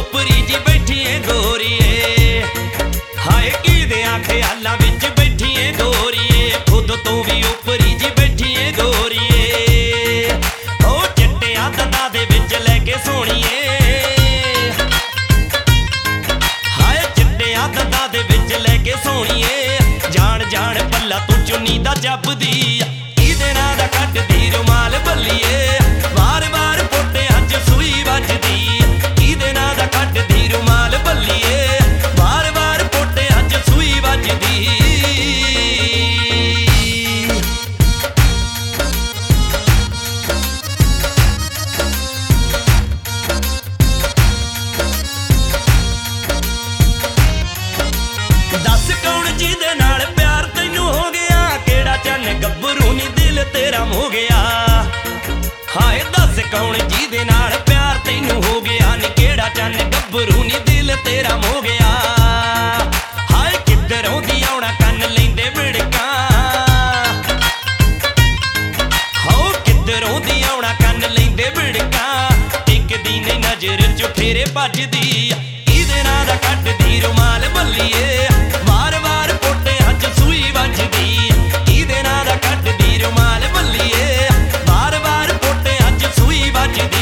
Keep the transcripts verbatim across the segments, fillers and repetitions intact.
उपरी जी बैठी है गोरीए, हाय किदियां ख्यालां विच बैठी है गोरीए, खुद तो भी उपरी जी बैठी है गोरीए। ओ चिट्टियां दंदां दे विच लैके सोहणीए, हाय चिट्टियां दंदां दे विच लैके सोहणीए, जान जान पल्ला तू चुन्नी दा जपदी, किदे नां दा कटदी रुमाल बल्लीए, वार वार पोटियां च सूई वजदी, किदे नां दा कटदी रुमाल बल्लीए, वार वार पोटियां च सूई वजदी। दस कौन जिहदे नाल प्यार तैनू हो गया, केड़ा चन्न गब्बरू नी दिल तेरा हो गया, हाय दस कौन जिहदे नाल प्यार तैनू हो गया नी, केड़ा चन्न गब्बरू नी दिल तेरा हो गया। हाय किधरों दी आउणा कन्न लैंदे विड़कां, हो किधरों दी आउणा कन्न लैंदे विड़कां, टिकदी नहीं नजर च फेरे भजदी, किदे नां दा कटदी रुमाल बल्लीए, वार वार पोटियां च सूई वजदी, किदे नां दा कटदी रुमाल बल्लीए, वार वार पोटियां च सूई वजदी।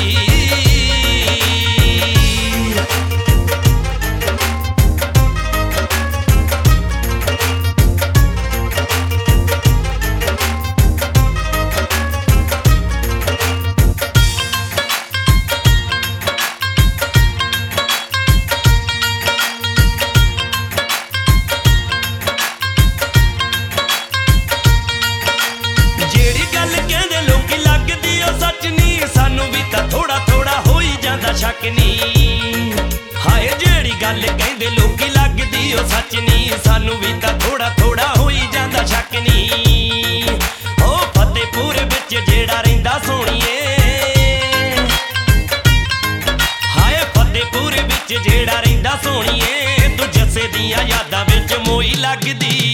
ਜਿਹੜੀ ਗੱਲ ਕਹਿੰਦੇ ਲੋਕੀ ਲੱਗਦੀ ਉਹ ਸੱਚ ਨੀ, ਸਾਨੂੰ ਵੀ ਤਾਂ ਥੋੜਾ ਥੋੜਾ ਹੋ ਹੀ ਜਾਂਦਾ ਸ਼ੱਕ ਨੀ, ਹਾਏ ਜਿਹੜੀ ਗੱਲ ਕਹਿੰਦੇ ਲੋਕੀ ਲੱਗਦੀ ਉਹ ਸੱਚ ਨੀ, ਸਾਨੂੰ ਵੀ ਤਾਂ ਥੋੜਾ ਥੋੜਾ ਹੋ ਹੀ ਜਾਂਦਾ ਸ਼ੱਕ ਨੀ। ਉਹ ਫਤਿਹਪੁਰ ਵਿੱਚ ਜਿਹੜਾ ਰਹਿੰਦਾ ਸੋਹਣੀਏ, ਹਾਏ ਫਤਿਹਪੁਰ ਵਿੱਚ ਜਿਹੜਾ ਰਹਿੰਦਾ ਸੋਹਣੀਏ, ਤੂੰ ਜੱਸੇ ਦੀਆਂ ਯਾਦਾਂ ਵਿੱਚ ਮੋਈ ਲੱਗਦੀ,